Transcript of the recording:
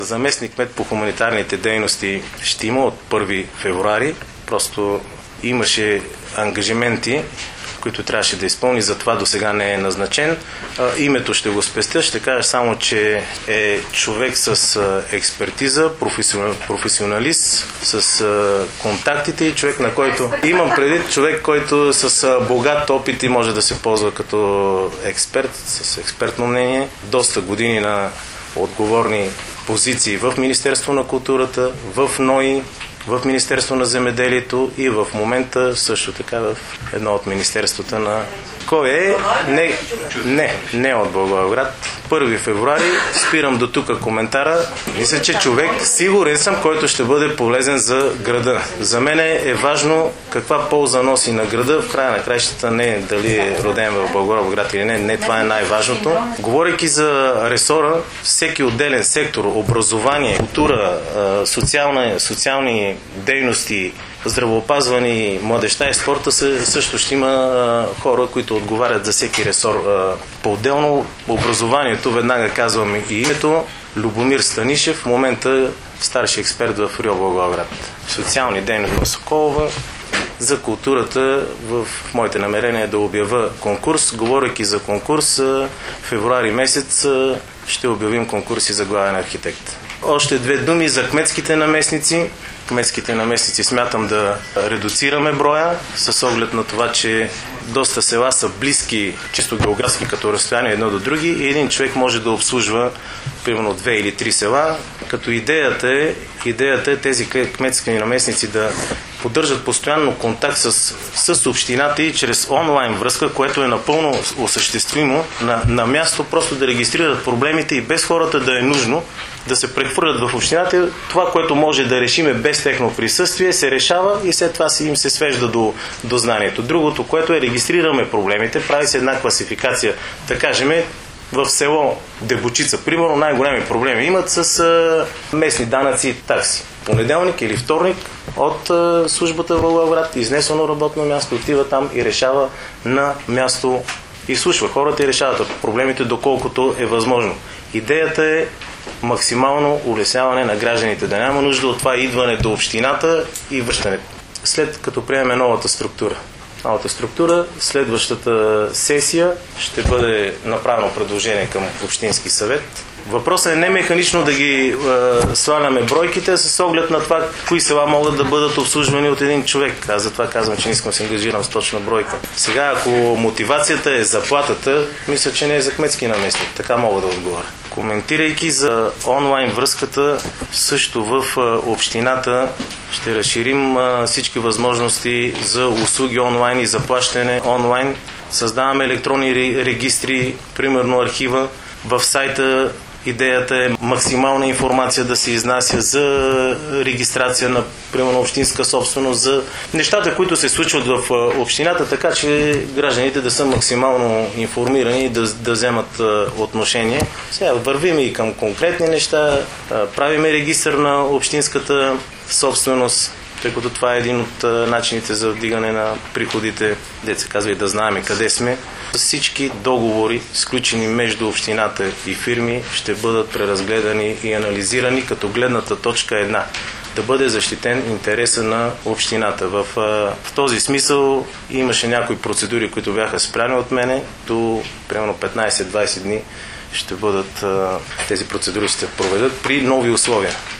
Заместник кмет по хуманитарните дейности ще има от 1 февруари. Просто имаше ангажименти, които трябваше да изпълни, затова до сега не е назначен. Името ще го спестя, ще кажа само, че е човек с експертиза, професионалист, с контактите и човек, на който имам предвид, човек, който с богат опит и може да се ползва като експерт, с експертно мнение, доста години на отговорни позиции в Министерство на културата, в НОИ, в Министерство на земеделието и в момента също така в едно от министерствата на... Кой е? Не от Благоевград. 1 февруари, спирам до тук коментара. Мисля, че човек, сигурен съм, който ще бъде полезен за града. За мен е важно каква полза носи на града. В края на краищата не дали е роден в Благоевград или не това е най-важното. Говорейки за ресора, всеки отделен сектор, образование, култура, социални дейности, здравеопазване, младежта и спорта също ще има хора, които отговарят за всеки ресор. По-отделно образованието, веднага казвам и името, Любомир Станишев, в момента старши експерт в РИО Благоевград. Социални дейности на Соколова. За културата в моите намерения е да обявя конкурс. Говорейки за конкурс, февруари месец ще обявим конкурси за главен архитект. Още 2 думи за кметските наместници. Кметските наместници смятам да редуцираме броя с оглед на това, че доста села са близки, чисто географски като разстояние едно до други и един човек може да обслужва примерно 2 или 3 села, като идеята е тези кметски наместници да поддържат постоянно контакт с общината и чрез онлайн връзка, което е напълно осъществимо на място, просто да регистрират проблемите и без хората да е нужно да се прехвърлят в общината. Това, което може да решиме без техно присъствие, се решава и след това им се свежда до знанието. Другото, което е регистрираме проблемите, прави се една класификация. Да кажем, в село Дебочица, примерно, най-големи проблеми имат с местни данъци и такси. Понеделник или вторник от службата в Благоевград, изнесено работно място, отива там и решава на място, изслушва хората и решават проблемите доколкото е възможно. Идеята е максимално улесняване на гражданите, да няма нужда от това идване до общината и връщане. След като приемем новата структура, следващата сесия ще бъде направено предложение към Общински съвет. Въпросът е не механично да ги сваляме бройките, с оглед на това, кои села могат да бъдат обслужвани от един човек. Аз затова казвам, че не искам да се ангажирам с точна бройка. Сега, ако мотивацията е заплатата, мисля, че не е за кметски наместник. Така мога да отговоря. Коментирайки за онлайн връзката, също в общината ще разширим всички възможности за услуги онлайн и заплащане онлайн. Създаваме електронни регистри, примерно архива. В сайта идеята е максимална информация да се изнася за регистрация на, примерно, общинска собственост, за нещата, които се случват в общината, така че гражданите да са максимално информирани и да вземат отношение. Сега вървим и към конкретни неща, правиме регистър на общинската собственост, тъй като това е един от начините за вдигане на приходите, деца казва и да знаем къде сме. Всички договори, сключени между общината и фирми, ще бъдат преразгледани и анализирани, като гледната точка е една – да бъде защитен интереса на общината. В този смисъл имаше някои процедури, които бяха спряни от мене, до примерно 15-20 дни ще бъдат, тези процедури ще се проведат при нови условия.